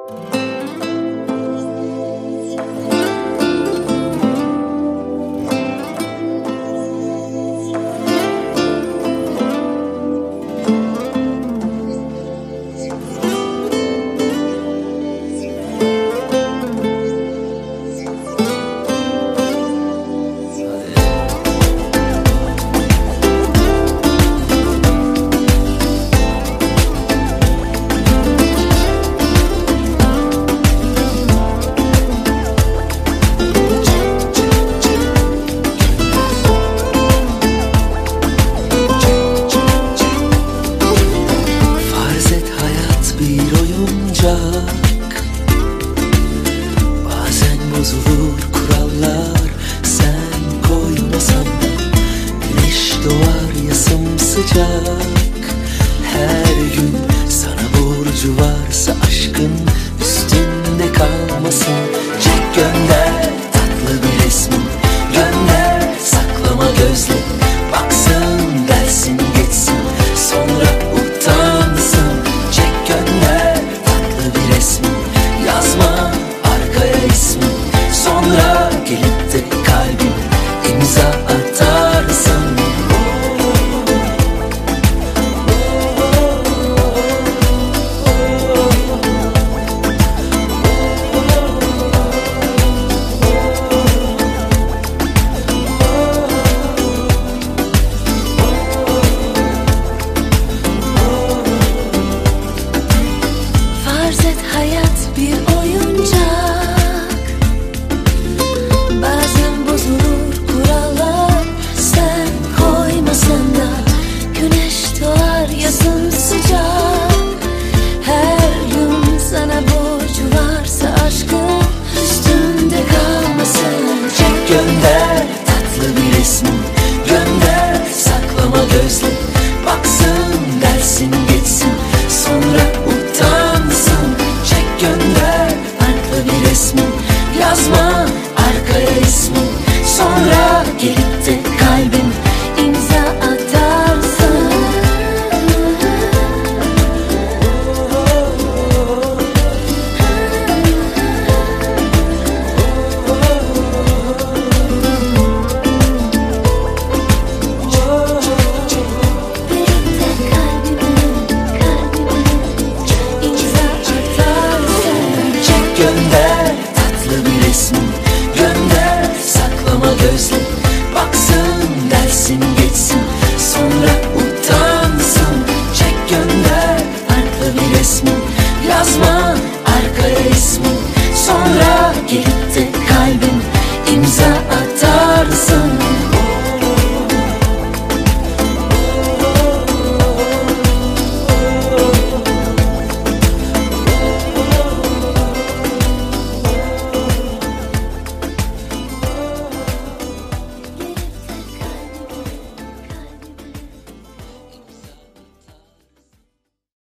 Bazen bozulur kurallar, sen koymasan da. Güneş doğar ya sımsıcak. Her gün sana borcu varsa aşkın üstünde kalmasın. Çek gönder tatlı bir resmin, gönder saklama gözle. Baksın dersin geçsin, sonra utansın. Çek gönder tatlı bir resmin, yazma arkaya ismin. Sonra gelip de kalbime imza atarsın. Farz et hayat bir oyuncak. Bazen bozulur kurallar, sen koymasan da. Güneş doğar yazın sıcak. Her gün sana borcu varsa aşkın üstünde kalmasın. Çek gönder tatlı bir resmin, gönder saklama gözle. Baksın dersin geçsin, sonra utansın. Çek gönder farklı bir resmin, yazma arkaya ismin. Sonra gelip de kalbime İmza atarsın. Birlikte kalbime imza atarsın. Çek gönder tatlı bir resmin, gönder saklama gözle. Baksın dersin geçsin, sonra utansın. Çek gönder farklı bir resmin, yazma arkaya ismin. Sonra gelip de